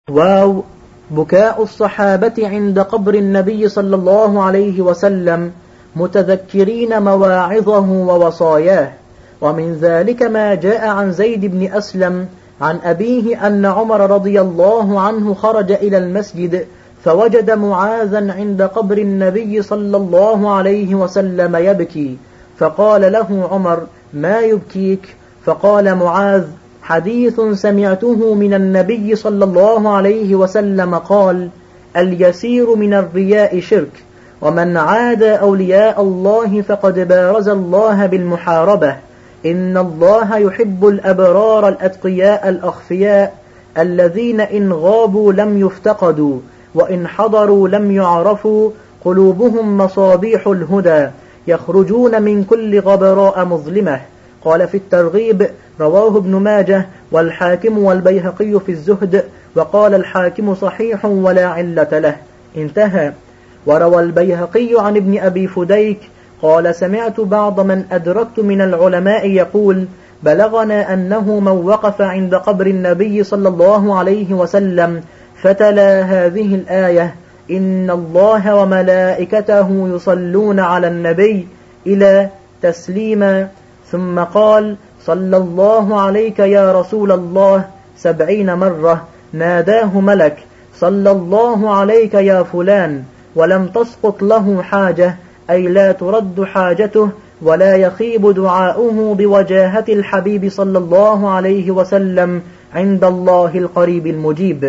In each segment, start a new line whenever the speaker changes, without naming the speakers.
واو. بكاء الصحابة عند قبر النبي صلى الله عليه وسلم متذكرين مواعظه ووصاياه. ومن ذلك ما جاء عن زيد بن أسلم عن أبيه أن عمر رضي الله عنه خرج إلى المسجد فوجد معاذا عند قبر النبي صلى الله عليه وسلم يبكي، فقال له عمر: ما يبكيك؟ فقال معاذ: حديث سمعته من النبي صلى الله عليه وسلم قال: اليسير من الرياء شرك، ومن عاد أولياء الله فقد بارز الله بالمحاربة. إن الله يحب الأبرار الأتقياء الأخفياء الذين إن غابوا لم يفتقدوا، وإن حضروا لم يعرفوا، قلوبهم مصابيح الهدى، يخرجون من كل غبراء مظلمة. قال في الترغيب: رواه ابن ماجه والحاكم والبيهقي في الزهد، وقال الحاكم صحيح ولا علة له. انتهى. وروى البيهقي عن ابن أبي فديك قال: سمعت بعض من أدركت من العلماء يقول: بلغنا أنه من وقف عند قبر النبي صلى الله عليه وسلم فتلا هذه الآية: إن الله وملائكته يصلون على النبي إلى تسليما، ثم قال: صلى الله عليك يا رسول الله 70 مرة، ناداه ملك: صلى الله عليك يا فلان، ولم تسقط له حاجة، أي لا ترد حاجته ولا يخيب دعاؤه بوجاهة الحبيب صلى الله عليه وسلم عند الله القريب المجيب.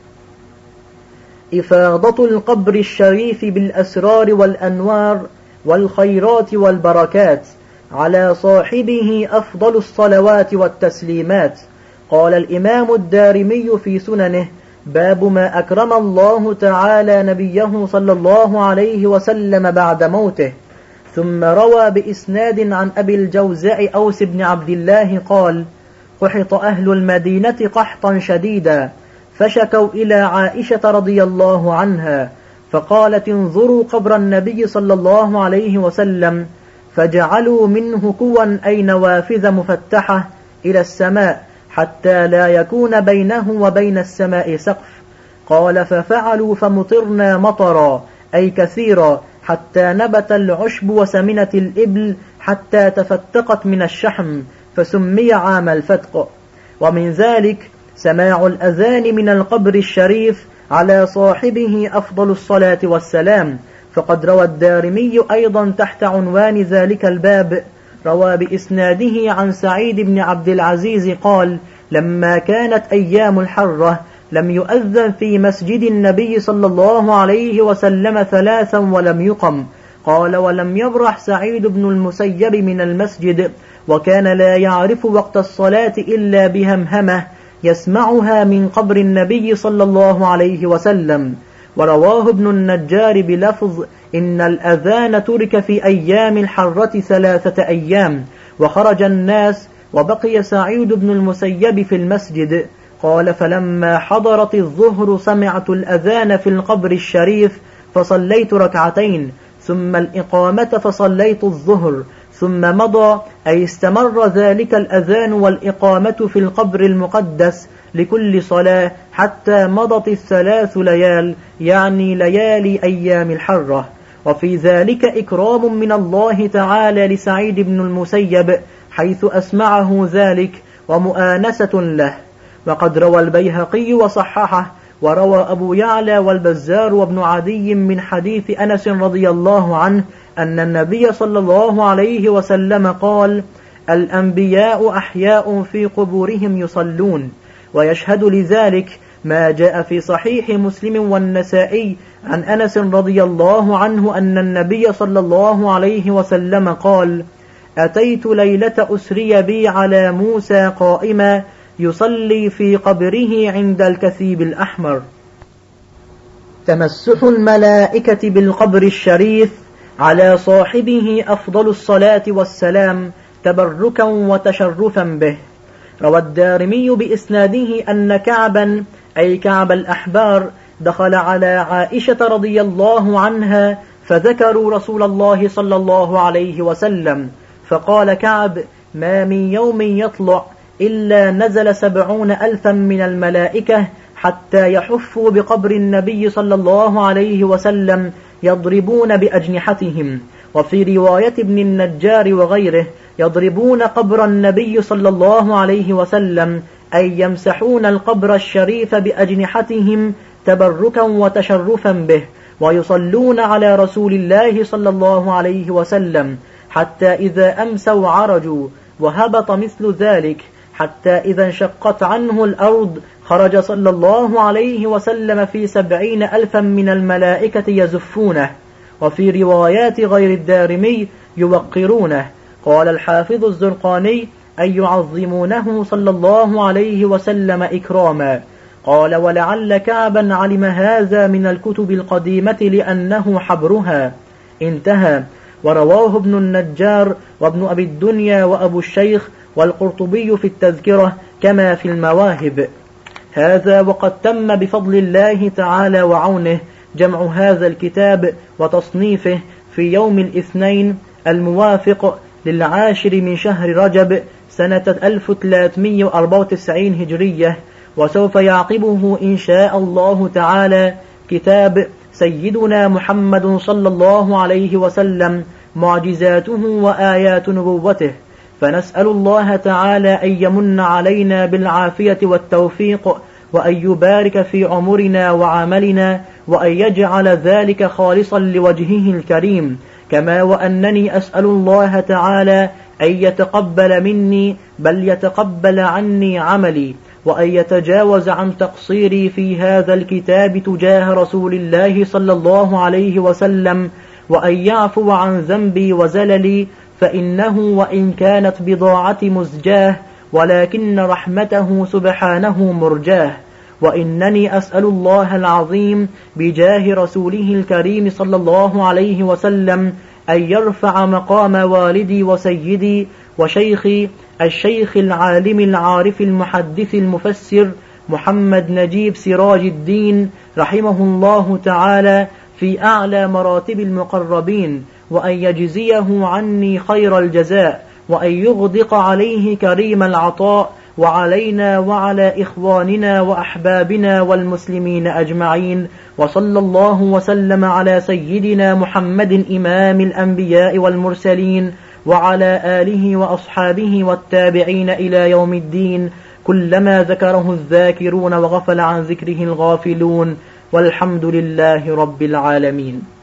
إفاضة القبر الشريف بالأسرار والأنوار والخيرات والبركات على صاحبه أفضل الصلوات والتسليمات. قال الإمام الدارمي في سننه: باب ما أكرم الله تعالى نبيه صلى الله عليه وسلم بعد موته. ثم روى بإسناد عن أبي الجوزاء أوس بن عبد الله قال: قحط أهل المدينة قحطا شديدا، فشكوا إلى عائشة رضي الله عنها، فقالت: انظروا قبر النبي صلى الله عليه وسلم، فجعلوا منه كوا أي نوافذ مفتحة إلى السماء حتى لا يكون بينه وبين السماء سقف. قال: ففعلوا فمطرنا مطرا أي كثيرا، حتى نبت العشب وسمنت الإبل حتى تفتقت من الشحم، فسمي عام الفتق. ومن ذلك سماع الأذان من القبر الشريف على صاحبه أفضل الصلاة والسلام، فقد روى الدارمي أيضا تحت عنوان ذلك الباب، روى بإسناده عن سعيد بن عبد العزيز قال: لما كانت أيام الحرة لم يؤذن في مسجد النبي صلى الله عليه وسلم 3 ولم يقم. قال: ولم يبرح سعيد بن المسيب من المسجد، وكان لا يعرف وقت الصلاة إلا بهمهمة يسمعها من قبر النبي صلى الله عليه وسلم. ورواه ابن النجار بلفظ: إن الأذان ترك في أيام الحرة 3 أيام، وخرج الناس وبقي سعيد بن المسيب في المسجد. قال: فلما حضرت الظهر سمعت الأذان في القبر الشريف فصليت 2 ثم الإقامة فصليت الظهر، ثم مضى أي استمر ذلك الأذان والإقامة في القبر المقدس لكل صلاة حتى مضت 3 ليال، يعني ليالي أيام الحرة. وفي ذلك إكرام من الله تعالى لسعيد بن المسيب حيث أسمعه ذلك ومؤانسة له. وقد روى البيهقي وصححه، وروى أبو يعلى والبزار وابن عدي من حديث أنس رضي الله عنه أن النبي صلى الله عليه وسلم قال: الأنبياء أحياء في قبورهم يصلون. ويشهد لذلك ما جاء في صحيح مسلم والنسائي عن أنس رضي الله عنه أن النبي صلى الله عليه وسلم قال: أتيت ليلة أسري بي على موسى قائما يصلي في قبره عند الكثيب الأحمر. تمسح الملائكة بالقبر الشريف على صاحبه أفضل الصلاة والسلام تبركا وتشرفا به. روى الدارمي بإسناده أن كعبا أي كعب الأحبار دخل على عائشة رضي الله عنها فذكروا رسول الله صلى الله عليه وسلم، فقال كعب: ما من يوم يطلع إلا نزل 70,000 من الملائكة حتى يحفوا بقبر النبي صلى الله عليه وسلم يضربون بأجنحتهم. وفي رواية ابن النجار وغيره يضربون قبر النبي صلى الله عليه وسلم، أي يمسحون القبر الشريف بأجنحتهم تبركا وتشرفا به، ويصلون على رسول الله صلى الله عليه وسلم حتى إذا أمسوا عرجوا، وهبط مثل ذلك حتى إذا انشقت عنه الأرض خرج صلى الله عليه وسلم في 70,000 من الملائكة يزفونه. وفي روايات غير الدارمي يوقرونه. قال الحافظ الزرقاني أي يعظمونه صلى الله عليه وسلم إكراما. قال ولعل كعبا علم هذا من الكتب القديمة لأنه حبرها. انتهى. ورواه ابن النجار وابن أبي الدنيا وأبو الشيخ والقرطبي في التذكرة كما في المواهب. هذا وقد تم بفضل الله تعالى وعونه جمع هذا الكتاب وتصنيفه في يوم الاثنين الموافق 10 من شهر رجب سنة 1394 هجرية. وسوف يعقبه إن شاء الله تعالى كتاب سيدنا محمد صلى الله عليه وسلم معجزاته وآيات نبوته. فنسأل الله تعالى أن يمن علينا بالعافية والتوفيق، وأن يبارك في عمرنا وعملنا، وأن يجعل ذلك خالصا لوجهه الكريم. كما وأنني أسأل الله تعالى أن يتقبل مني بل يتقبل عني عملي، وأن يتجاوز عن تقصيري في هذا الكتاب تجاه رسول الله صلى الله عليه وسلم، وأن يعفو عن ذنبي وزللي، فإنه وإن كانت بضاعتي مزجاه ولكن رحمته سبحانه مرجاه. وإنني أسأل الله العظيم بجاه رسوله الكريم صلى الله عليه وسلم أن يرفع مقام والدي وسيدي وشيخي الشيخ العالم العارف المحدث المفسر محمد نجيب سراج الدين رحمه الله تعالى في أعلى مراتب المقربين، وأن يجزيه عني خير الجزاء، وأن يغدق عليه كريم العطاء، وعلينا وعلى إخواننا وأحبابنا والمسلمين أجمعين. وصلى الله وسلم على سيدنا محمد إمام الأنبياء والمرسلين، وعلى آله وأصحابه والتابعين إلى يوم الدين، كلما ذكره الذاكرون وغفل عن ذكره الغافلون، والحمد لله رب العالمين.